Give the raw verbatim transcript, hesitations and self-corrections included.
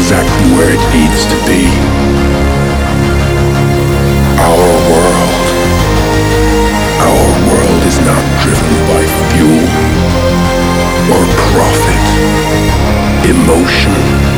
exactly where it needs to be. Our world, our world is not driven by fuel or profit, emotion